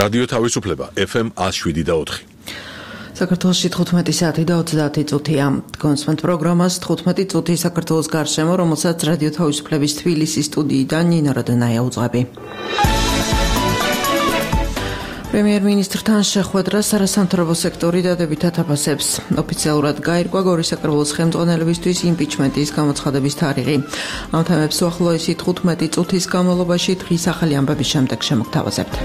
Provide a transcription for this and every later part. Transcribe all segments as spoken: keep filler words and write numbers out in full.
რადიო თავისუფლება ეფ ემ one oh seven და four. საქართველოში თხუთმეტი საათი და ოცდაათი წუთია. კონსვენთ პროგრამას თხუთმეტი წუთი საქართველოს გარშემო, რომელსაც რადიო თავისუფლების თბილისის სტუდიიდან ნინა როდენაია უძღვები. პრემიერ-მინისტრთან შეხვედრა არასამთავრობო სექტორი დადებითად აფასებს. ოფიციალურად გაირკვა გორის საკრებულოს ხელმძღვანელებისთვის იმპიჩმენტის გამოცხადების თარიღი. ამ თემებს უახლოესი თხუთმეტი წუთის განმავლობაში დღის ახალი ამბების შემდეგ შემოგთავაზებთ.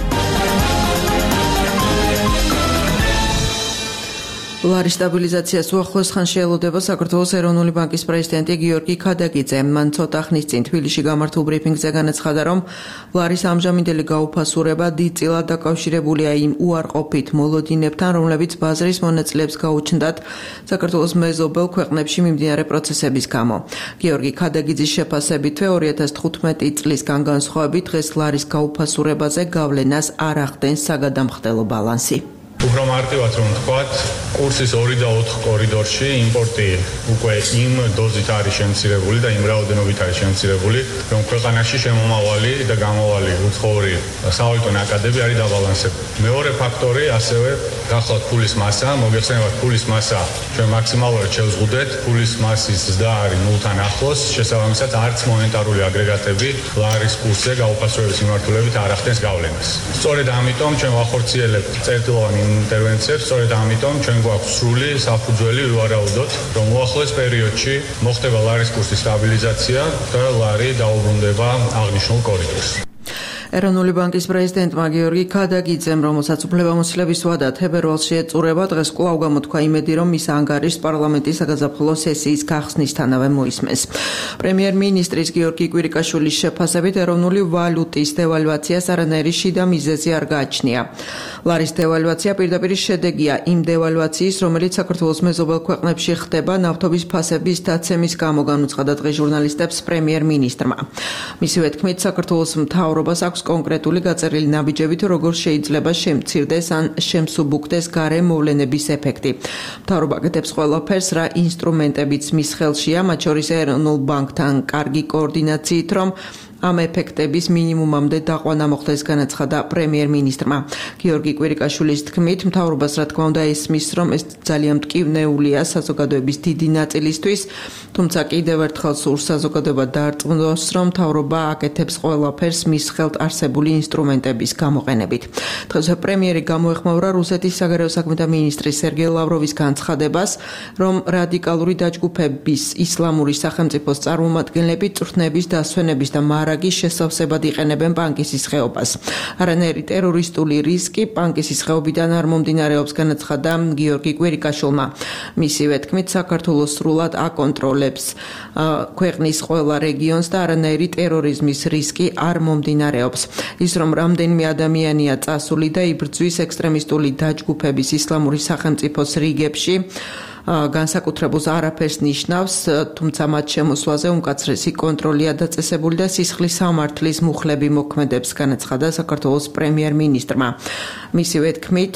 ლარის სტაბილიზაციას უახლოეს ხანში ელოდება საქართველოს ეროვნული ბანკის პრეზიდენტი გიორგი ქადაგიძე. მან ცოტა ხნის წინ თბილისში გამართულ ბრიფინგზე განაცხადა, რომ ლარის ამჟამინდელი გაუფასურება დიდწილად დაკავშირებულია იმ უარყოფით მოლოდინებთან, რომლებიც ბაზრის მონაწილეებს გაუჩნდათ საქართველოს მეზობელ ქვეყნებში მიმდინარე პროცესების გამო. გიორგი ქადაგიძის შეფასებითვე ორი ათას თხუთმეტი წლისგან განსხვავებით დღეს ლარის გაუფასურებაზე გავლენას არ ახდენს საგადამხდელო ბალანსი. უფრო მარტივად რომ ვთქვათ, კურსის ორი და ოთხ კორიდორში იმპორტი უკვე იმ დოზით არის შემცირებული და იმ რაოდენობით არის შემცირებული, რომ ქვეყანაში შემომავალი და გამოვალი უცხოური სავალუტო ნაკადები არის დაბალანსებული. მეორე ფაქტორი ასევე გახლავთ ფულის მასა, მოგეხსენებათ ფულის მასა, ჩვენ მაქსიმალურად შევზღუდეთ, ფულის მასის ზრდა არის ნულთან ახლოს, შესაბამისად არც მონეტარული აგრეგატები ლარის კურსზე გაუფასურების მიმართულებით არ ახდენს გავლენას. სწორედ ამიტომ ჩვენ ვახორციელებთ წერტილოვანი ინტერვენციებს, სწორედ ამიტომ ჩვენ გვაქვს სრული საფუძველი ვივარაუდოთ, რომ უახლოეს პერიოდში მოხდება ლარის კურსის სტაბილიზაცია და ლარი დაუბრუნდება აღნიშნულ კორიდორს. ეროვნული ბანკის პრეზიდენტმა გიორგი ქადაგიძემ, რომელსაც უფლებამოსილების ვადა თებერვალში ეწურება, დღეს კვლავ გამოთქვა იმედი, რომ მის ანგარიშს პარლამენტის საგაზაფხულო სესიის გახსნისთანავე მოისმენს. პრემიერ-მინისტრის გიორგი კვირიკაშვილის შეფასებით, ეროვნული ვალუტის დევალვაციას არანაირი შიდა მიზეზი არ გააჩნია. ლარის დევალვაცია პირდაპირ შედეგია იმ დევალვაციის, რომელიც საქართველოს მეზობელ ქვეყნებში ხდება ნავთობის ფასების დაცემის გამო, განუცხადა დღეს ჟურნალისტებს პრემიერ-მინისტრმა. მისივე თქმით, საქართველოს მთავრობას აქვს კონკრეტული გაწერილი ნაბიჯებით, როგორ შეიძლება შემცირდეს ან შემსუბუქდეს გარე მოვლენების ეფექტი. მთავრობა აკეთებს ყველაფერს, რა ინსტრუმენტებიც მის ხელშია, მათ შორის ეროვნულ ბანკთან კარგი კოორდინაციით, რომ ამ ეფექტების მინიმუმამდე დაყვანა მოხდეს, განაცხადა პრემიერ-მინისტრმა. გიორგი კვირიკაშვილის თქმით, მთავრობას რა თქმა უნდა ესმის, რომ ეს ძალიან მტკივნეულია საზოგადოების დიდი ნაწილისთვის, თუმცა კიდევ ერთხელ სურს საზოგადოება დაარწმუნოს, რომ მთავრობა აკეთებს ყველაფერს მის ხელთ არსებული ინსტრუმენტების გამოყენებით. დღეს პრემიერი გამოეხმაურა რუსეთის საგარეო საქმეთა მინისტრის სერგეი ლავროვის განცხადებას, რომ რადიკალური დაჯგუფების ისლამური სახელმწიფოს წარმომადგენლები წვრთნების დასვენების და მარაგის შესავსებად იყენებენ პანკისის ხეობას. არანაირი ტერორისტული რისკი პანკისის ხეობიდან არ მომდინარეობს, განაცხადა გიორგი კვირიკაშვილმა. მისივე თქმით, საქართველოს სრულად აკონტროლებს ქვეყნის ყველა რეგიონს და არანაირი ტერორიზმის რისკი არ მომდინარეობს. ის, რომ რამდენიმე ადამიანია წასული და იბრძვის ექსტრემისტული დაჯგუფების ისლამური სახელმწიფოს რიგებში, განსაკუთრებულს არაფერს ნიშნავს, თუმცა მათ შემოსვლაზე უმკაცრესი კონტროლია დაწესებული და სისხლის სამართლის მუხლები მოქმედებს, განაცხადა საქართველოს პრემიერ-მინისტრმა. მისივე თქმით,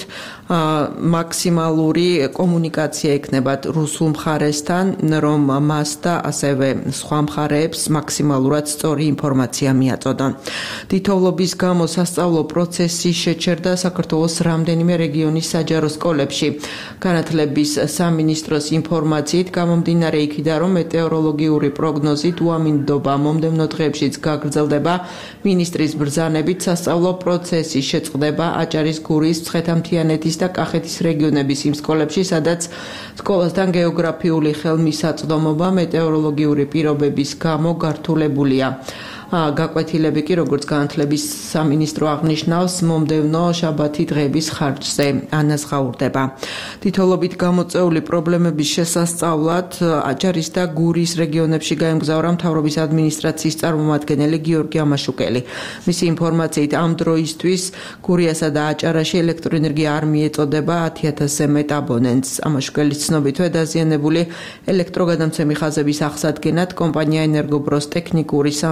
მაქსიმალური კომუნიკაცია ექნებათ რუსულ მხარესთან, რომ მას და ასევე სხვა მხარეებს მაქსიმალურად სწორი ინფორმაცია მიაწოდონ. თითოეულობის გამო სასწავლო პროცესი შეჩერდა საქართველოს რამდენიმე რეგიონის საჯარო სკოლებში. განათლების სამინისტროს ინფორმაციით გამომდინარე იქიდან, რომ მეტეოროლოგიური პროგნოზით უამინდობა მომდევნო დღეებშიც გაგრძელდება, მინისტრის ბრძანებით სასწავლო პროცესი შეწყდება აჭარის, გურის, მცხეთა-მთიანეთის და კახეთის რეგიონების იმ სკოლებში, სადაც სკოლასთან გეოგრაფიული ხელმისაწვდომობა მეტეოროლოგიური პირობების გამო გართულებულია. გაკვეთილები კი, როგორც განათლების სამინისტრო აღნიშნავს, მომდევნო შაბათი დღეების ხარჯზე ანაზღაურდება. თითოეულობით გამოწვეული პრობლემების შესასწავლად აჭარის და გურის რეგიონებში გაემგზავრა მთავრობის ადმინისტრაციის წარმომადგენელი გიორგი ამაშუკელი. მისი ინფორმაციით, ამ დროისთვის გურიასა და აჭარაში ელექტროენერგია არ მიეწოდება ათი ათასზე მეტ აბონენტს. ამაშუკელის ცნობითვე დაზიანებული ელექტროგადამცემი ხაზების აღსადგენად კომპანია ენერგობროს ტექნიკური სამსახური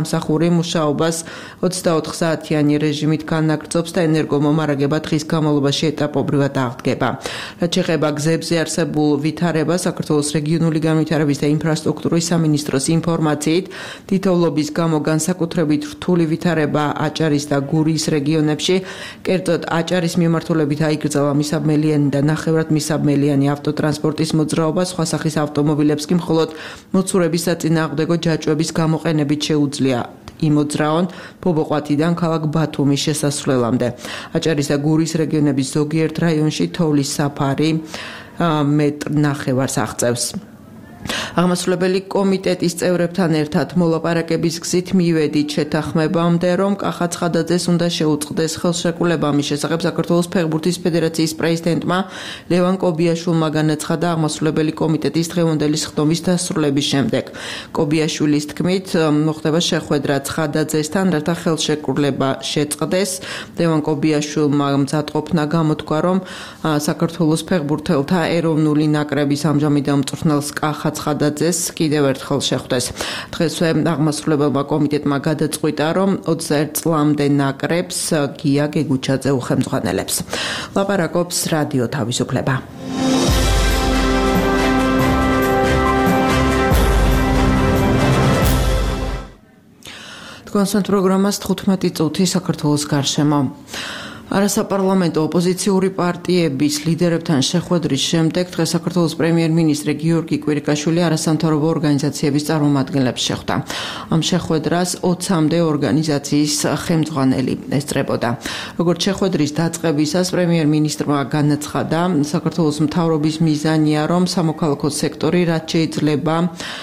მუშაობას ოცდაოთხ საათიანი რეჟიმით განაგრძობს და ენერგომომარაგება დღის განმავლობაში ეტაპობრივად აღდგება. რაც შეეხება გზებზე არსებულ ვითარებას, საქართველოს რეგიონული განვითარების და ინფრასტრუქტურის სამინისტროს ინფორმაციით, თითოეულობის გამო განსაკუთრებით რთული ვითარება აჭარის და გურიის რეგიონებში, კერძოდ აჭარის მიმართულებით აიგრძელა მისაბმელიანი და ნახევრად მისაბმელიანი ავტოტრანსპორტის მოძრაობა, სხვა სახის ავტომობილებს კი მხოლოდ მოცურების საწინააღმდეგო ჯაჭვების გამოყენებით შეუძლია იმოძრაონ ბობოყვათიდან ქალაქ ბათუმის შესასვლელამდე. აჭარის და გურიის რეგიონების ზოგიერთ რაიონში თოვლის საფარი მეტრ ნახევარს აღწევს. აღმასრულებელი კომიტეტის წევრებთან ერთად მოლაპარაკების გზით მივედით შეთანხმებამდე, რომ კახა ცხადაძეს უნდა შეუწყდეს ხელშეკრულება ამის შესახებ საქართველოს ფეხბურთის ფედერაციის პრეზიდენტმა ლევან კობიაშვილმა განაცხადა აღმასრულებელი კომიტეტის დღევანდელი სხდომის დასრულების შემდეგ. კობიაშვილის თქმით, მოხდება შეხვედრა ცხადაძესთან, რათა ხელშეკრულება შეწყდეს. ლევან კობიაშვილმა მზადყოფნა გამოთქვა, რომ საქართველოს ფეხბურთელთა ეროვნული ნაკრების ამჟამად მწვრთნელს კახა ცხადაძეს კიდევ ერთხელ შეხვდეს. დღესვე აღმასრულებელმა კომიტეტმა გადაწყვიტა, რომ ოცდაერთ წლამდე ნაკრებს გია გეგუჩაძე უხელმძღვანელებს. ლაპარაკობს რადიო თავისუფლება. თქვენს პროგრამას თხუთმეტი წუთი საქართველოს გარშემო. არასაპარლამენტო ოპოზიციური პარტიების ლიდერებთან შეხვედრის შემდეგ დღეს საქართველოს პრემიერ-მინისტრი გიორგი კვირიკაშვილი არასამთავრობო ორგანიზაციების წარმომადგენლებს შეხვდა. ამ შეხვედრას ოცამდე ორგანიზაციის ხელმძღვანელი ესწრებოდა. როგორც შეხვედრის დაწყებისას პრემიერ-მინისტრმა განაცხადა, საქართველოს მთავრობის მიზანია, რომ სამოქალაქო სექტორი რაც შეიძლება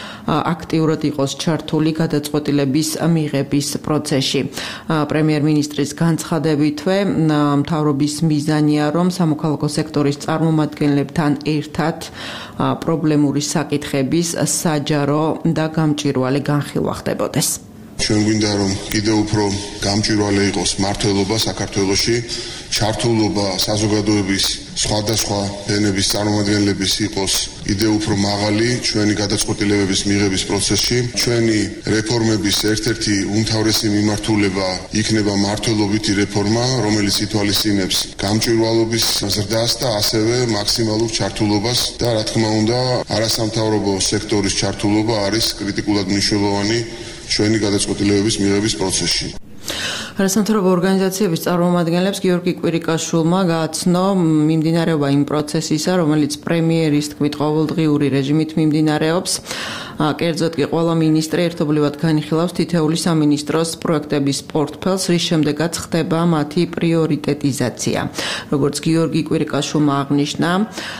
აქტიურად იყოს ჩართული გადაწყვეტილების მიღების პროცესში. პრემიერ-მინისტრის განცხადებითვე მთავრობის მიზანია, რომ სამოქალაქო სექტორის წარმომადგენლებთან ერთად პრობლემური საკითხების საჯარო და გამჭვირვალე განხილვა ხდებოდეს. ჩვენ გვინდა რომ კიდევ უფრო გამჭვირვალე იყოს მართლობა საქართველოში, ჩართულობა საზოგადოების სხვადასხვა ენების წარმომადგენლების იყოს კიდევ უფრო მაღალი ჩვენი გადაწყვეტილებების მიღების პროცესში. ჩვენი რეფორმების ერთ-ერთი უმთავრესი მიმართულება იქნება მართლობითი რეფორმა, რომელიც ითვალისწინებს გამჭვირვალობის ზრდას და ასევე მაქსიმალურ ჩართულობას და რა თქმა უნდა არასამთავრობო სექტორის ჩართულობა არის კრიტიკულად მნიშვნელოვანი ჩვენი გადაწყვეტილებების მიღების პროცესში. არასამთავრობო ორგანიზაციების წარმომადგენლებს გიორგი კვირიკაშვილმა გააცნო მიმდინარეობა იმ პროცესისა, რომელიც პრემიერის თქმით ყოველდღიური რეჟიმით მიმდინარეობს. კერძოდ კი ყველა მინისტრი ერთობლივად განიხილავს თითოეული სამინისტროს პროექტების პორტფელს, რის შემდეგაც ხდება მათი პრიორიტეტიზაცია. როგორც გიორგი კვირიკაშვილმა აღნიშნა,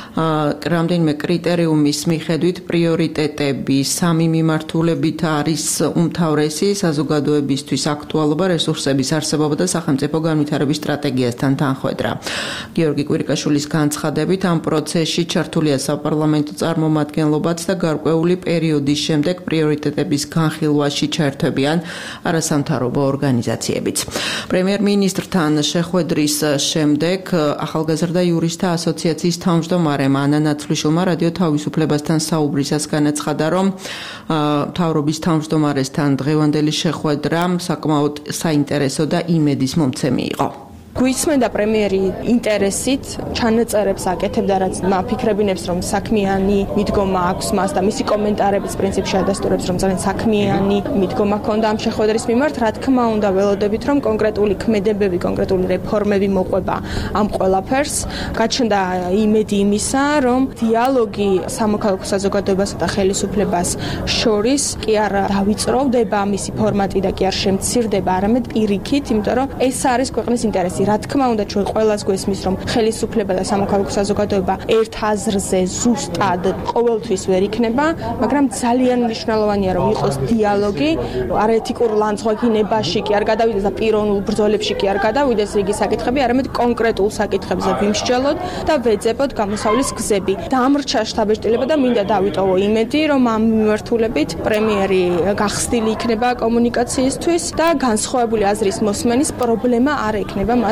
რამდენიმე კრიტერიუმის მიხედვით პრიორიტეტები სამი მიმართულებით არის უმთავრესი: საზოგადოებისთვის აქტუალობა, რესურსების არსებობა და სახელმწიფო განვითარების სტრატეგიასთან თანხვედრა. გიორგი კვირიკაშვილის განცხადებით, ამ პროცესში ჩართულია საპარლამენტო წარმომადგენლობაც და გარკვეული პერიოდის შემდეგ პრიორიტეტების განხილვაში ჩაერთვებიან არასამთავრობო ორგანიზაციებიც. პრემიერ-მინისტრთან შეხვედრის შემდეგ ახალგაზრდა იურისტთა ასოციაციის თავმჯდომარემ ანა ნაცვლიშვილმა რადიო თავისუფლებასთან საუბრისას განაცხადა, რომ მთავრობის თავმჯდომარესთან დღევანდელი შეხვედრა საკმაოდ საინტერესო და იმედის მომცემი იყო. გვისმენდა პრემიერი ინტერესით ჩანაწერებს აკეთებდა, რაც მაფიქრებინებს, რომ საქმიანი მიდგომა აქვს მას და მისი კომენტარების პრინციპში ადასტურებს, რომ ძალიან საქმიანი მიდგომა ჰქონდა ამ შეხვედრის მიმართ. რა თქმა უნდა, ველოდებით, რომ კონკრეტული ქმედებები, კონკრეტული რეფორმები მოყვება ამ ყველაფერს. გაჩნდა იმედი იმისა, რომ დიალოგი სამოქალაქო საზოგადოებასა და ხელისუფლებას შორის კი არ დავიწროვდება მისი ფორმატი და კი არ შემცირდება, არამედ პირიქით, იმიტომ რომ ეს არის ქვეყნის ინტერესი. რა თქმა უნდა, ჩვენ ყველას გვესმის, რომ ხელისუფლება და სამოქალაქო საზოგადოება ერთ აზრზე ზუსტად ყოველთვის ვერ იქნება, მაგრამ ძალიან მნიშვნელოვანია, რომ იყოს დიალოგი, არაეთიკურ ლანძღვაგინებაში კი არ გადავიდეს და პიროვნულ ბრძოლებში კი არ გადავიდეს რიგი საკითხები, არამედ კონკრეტულ საკითხებზე ვიმსჯელოთ და ვეძებოთ გამოსავლის გზები. დამრჩა შთაბეჭდილება და მინდა დავიტოვო იმედი, რომ ამ მიმართულებით პრემიერი გახსნილი იქნება კომუნიკაციისთვის და განსხვავებული აზრის მოსმენის პრობლემა არ ექნება მას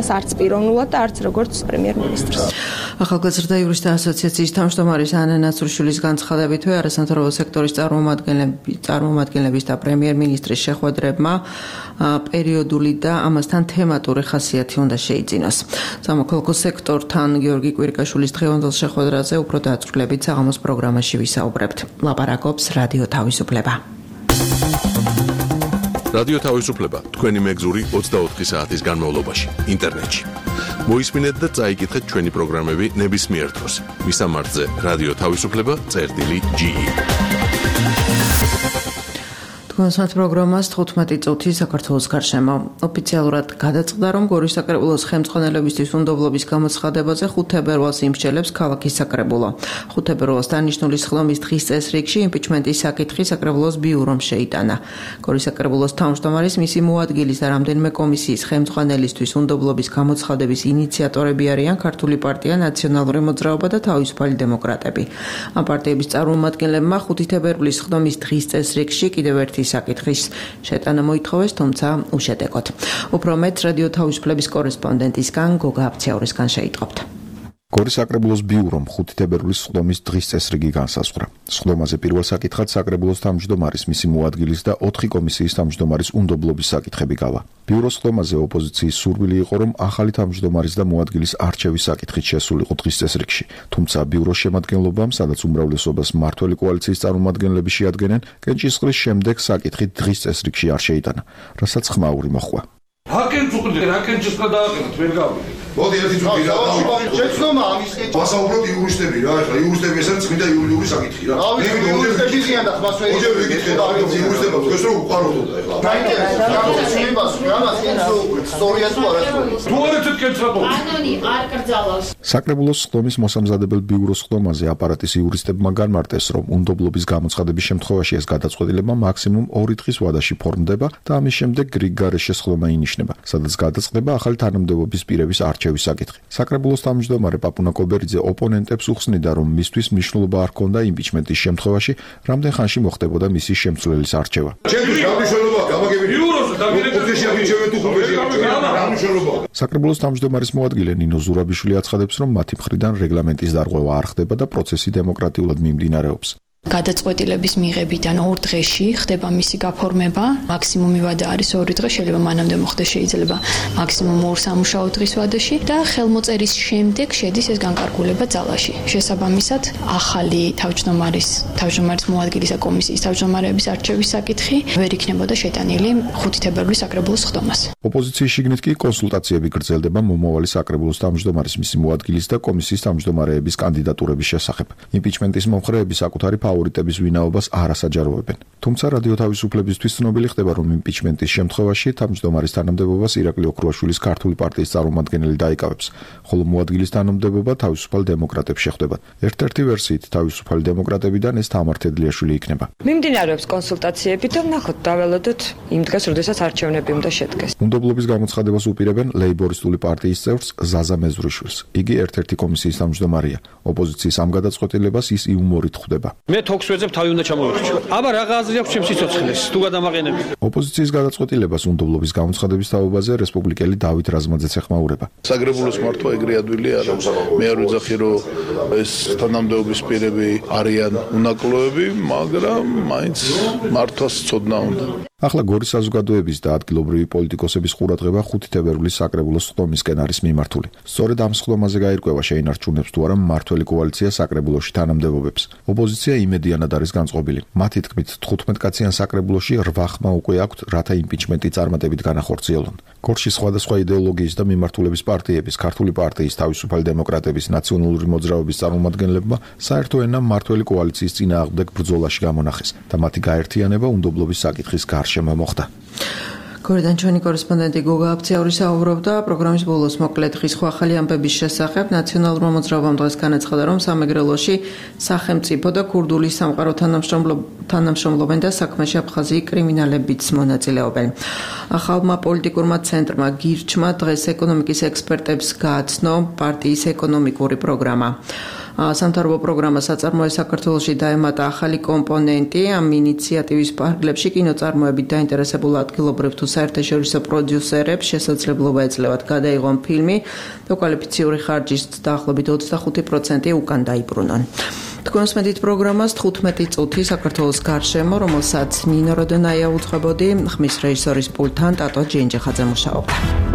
მას არც პიროვნულად და არც როგორც პრემიერ-მინისტრს. ახალგაზრდა იურისტთა ასოციაციის თავმჯდომარის ანა ნაცრუშვილის განცხადებითვე არასამთავრობო სექტორის წარმომადგენლების და პრემიერ-მინისტრის შეხვედრებმა პერიოდული და ამასთან თემატური ხასიათი უნდა შეიძინოს. სამოქალაქო სექტორთან გიორგი კვირიკაშვილის დღევანდელ შეხვედრაზე უფრო დაწვრილებით საღამოს პროგრამაში ვისაუბრებთ. ლაპარაკობს რადიო თავისუფლება. რადიო თავისუფლება თქვენი მეგზური ოცდაოთხი საათის განმავლობაში ინტერნეტში. მოისმინეთ და წაიკითხეთ ჩვენი პროგრამები ნებისმიერ დროს. მისამართზე რადიო თავისუფლება წერტილი ჯი ი. კონსულტ პროგრამას თხუთმეტი წუთი საქართველოს გარშემო. ოფიციალურად გადაწყდა, რომ გორის საკრებულოს ხელმძღვანელებისთვის უნდობლობის გამოცხადებაზე ხუთ თებერვალს იმსჯელებს ქალაქის საკრებულო. ხუთ თებერვალს დანიშნული სხდომის დღის წესრიგში იმპიჩმენტის საკითხი საკრებულოს ბიურომ შეიტანა. გორის საკრებულოს თავმჯდომარის, მისი მოადგილის და რამდენიმე კომისიის ხელმძღვანელისთვის უნდობლობის გამოცხადების ინიციატორები არიან ქართული პარტია, ნაციონალური მოძრაობა და თავისუფალი დემოკრატები. ამ პარტიების წარმომადგენლებმა ხუთი თებერვლის სხდომის დღის წესრიგში კიდევ ერთი საკითხის შეტანა მოითხოვეს, თუმცა უშედეგოდ. უფრო მეტ რადიო თავისუფლების კორესპონდენტისგან გოგა აფციაურისგან შეიტყობთ. გორის საკრებულოს ბიურომ ხუთი თებერვლის სხდომის დღის წესრიგი განსაზღვრა. სხდომაზე პირველ საკითხად საკრებულოს თავმჯდომარის, მისი მოადგილის და ოთხი კომისიის თავმჯდომარის უნდობლობის საკითხები გავა. ბიუროს სხდომაზე ოპოზიციის სურვილი იყო, რომ ახალი თავმჯდომარის და მოადგილის არჩევის საკითხით შესულიყო დღის წესრიგში. თუმცა ბიუროს შემადგენლობამ, სადაც უმრავლესობას მმართველი კოალიციის წარმომადგენლები შეადგენენ, კენჭისყრის შემდეგ საკითხი დღის წესრიგში არ შეიტანა, რასაც ხმაური მოჰყვა. Haken წუყდი, haken ჭისყრა დააყენოთ, ვერ გავიგე. მოდი ერთი წუთი რა. შეცდომა ამის კეთება. ვასაუბროთ იურისტები რა, ეხლა იურისტები ესაა წმინდა იურიდიული საკითხი რა. მე იურისტები ზიან და ხმას ვერ იგებ ვიკითხე და იურისტებმა თქვენს რომ უყაროდოთ ეხლა. დაინტერესდა რამაც რამაც ენსო სწორია თუ არა სწორია. თუ არ ეთქეთ რატო? კანონი არ კრძალავს. საკრებულოს სხდომის მოსამზადებელ ბიუროს სხდომაზე აპარატის იურისტებმა განმარტეს, რომ უნდობლობის გამოცხადების შემთხვევაში ეს გადაწყვეტილება მაქსიმუმ ორი დღის ვადაში ფორმდება და ამის შემდეგ გრიგგარეშე სხდომა ინიშნება, სადაც გადაწყდება ახალი თანამდებობის პირების არჩევის საკითხი. საკრებულოს თავმჯდომარე პაპუნა კობერიძე ოპონენტებს უხსნიდა, რომ მისთვის მნიშვნელობა არ ჰქონდა იმპიჩმენტის შემთხვევაში, რამდენ ხანში მოხდებოდა მისი შემცვლელის არჩევა. ჩემთვის გამნიშნულობა გამაგებია. ბიუროზე ხუთეში აღიჩევენ თუ ხუთეში გამნიშნულობა. საკრებულოს თავმჯდომარის მოადგილე ნინო ზურაბიშვილი აცხადებს, რომ მათი მხრიდან რეგლამენტის დარღვევა არ ხდება და პროცესი დემოკრატიულად მიმდინარეობს. გადაწყვეტილების მიღებიდან ორ დღეში ხდება მისი გაფორმება. მაქსიმუმი ვადა არის ორი დღე, შეიძლება მანამდე მოხდეს, შეიძლება მაქსიმუმ ორ სამუშაო დღის ვადაში და ხელმოწერის შემდეგ შედის ეს განკარგულება ძალაში. შესაბამისად, ახალი თავმჯდომარის, თავმჯდომარის მოადგილისა კომისიის თავმჯდომარეების არჩევის საკითხი ვერ იქნებოდა შეტანილი ხუთი თებერვლის საკრებულოს სხდომაზე. ოპოზიციის შიგნით კი კონსულტაციები გრძელდება მომავალი საკრებულოს თავმჯდომარის, მისი მოადგილის და კომისიის თავმჯდომარეების კანდიდატურების შესახებ. იმპიჩმენტის მომხრეები საკუთარი ფავორიტების ვინაობას არ ასაჯაროებენ. თუმცა რადიო თავისუფლებისთვის ცნობილი ხდება, რომ იმპიჩმენტის შემთხვევაში თავმჯდომარის თანამდებობას ირაკლი ოქრუაშვილის ქართული პარტიის წარმომადგენელი დაიკავებს, ხოლო მოადგილის თანამდებობა თავისუფალ დემოკრატებს შეხვდება. ერთ-ერთი ვერსიით თავისუფალი დემოკრატებიდან ეს თამარ თედლიაშვილი იქნება. მიმდინარეობს კონსულტაციები და ნახოთ, დაველოდოთ იმ დღეს, როდესაც არჩევნები უნდა შედგეს. უნდობლობის გამოცხადებას უპირებენ ლეიბორისტული პარტიის წევრს ზაზა მეზრიშვილს. იგი ერთ-ერთი კომისიის თავმჯდომარეა. ოპოზიციის ამ გადაწყვეტილებას ის იუმორით ხვდება. მე თოქს ვეძებ, თავი უნდა ჩამოვიხრჩო. აბა რა ღაზრი აქვს ჩემს სიცოცხლეს, თუ გადამაყენები. ოპოზიციის გადაწყვეტილებას უნდობლობის გამოცხადების თაობაზე რესპუბლიკელი დავით რაზმაძეც ეხმაურება. საკრებულოს მართვა ეგრე ადვილი არა. მე არ ვიძახი, რომ ეს თანამდებობის პირები არიან უნაკლოები, მაგრამ მაინც მართვას ცოდნა უნდა. ახლა გორის საზოგადოების და ადგილობრივი პოლიტიკოსების ყურადღება ხუთი თებერვლის საკრებულოს სხდომისკენ არის მიმართული. სწორედ ამ სხდომაზე გაირკვევა შეინარჩუნებს თუ არა მმართველი კოალიცია საკრებულოში თანამდებობებს. ოპოზიცია იმედიანად არის განწყობილი. მათი თქმით, თხუთმეტკაციან საკრებულოში რვა ხმა უკვე აქვთ, რათა იმპიჩმენტი წარმატებით განახორციელონ. გორში სხვადასხვა იდეოლოგიის და მიმართულების პარტიების, ქართული პარტიის, თავისუფალი დემოკრატების, ნაციონალური მოძრაობის წარმომადგენლებმა საერთო ენა მმართველი კოალიციის წინააღმდეგ ბრძოლაში გამონახეს და მათი გაერთიანება უნდობლობის საკითხის გარშემო მოხდა. გორიდან ჩვენი კორესპონდენტი გოგა აფციაური საუბრობდა პროგრამის ბოლოს მოკლედ ხის ხო ახალი ამბების შესახებ. ნაციონალურმა მოძრაობამ დღეს განაცხადა, რომ სამეგრელოში სახელმწიფო და ქურდული სამყარო თანამშრომლობენ და საქმეში აფხაზი კრიმინალებიც მონაწილეობენ. ახალმა პოლიტიკურმა ცენტრმა გირჩმა დღეს ეკონომიკის ექსპერტებს გააცნო პარტიის ეკონომიკური პროგრამა. სამთავრობო პროგრამას აწარმოეს საქართველოში დაემატა ახალი კომპონენტი. ამ ინიციატივის პარალელში კინოწარმოებით დაინტერესებულ ადგილობრივ თუ საერთაშორისო პროდიუსერებს შესაძლებლობა ეძლევათ გადაიღონ ფილმი და კვალიფიციური ხარჯის დაახლოებით ოცდახუთი პროცენტი უკან დაიბრუნონ. თქვენს მედით პროგრამას თხუთმეტი წუთი საქართველოს გარშემო, რომელსაც ნინო როდონაია უძღვებოდი, ხმის რეჟისორის პულტთან ტატო ჯინჯიხაძე მუშაობდა.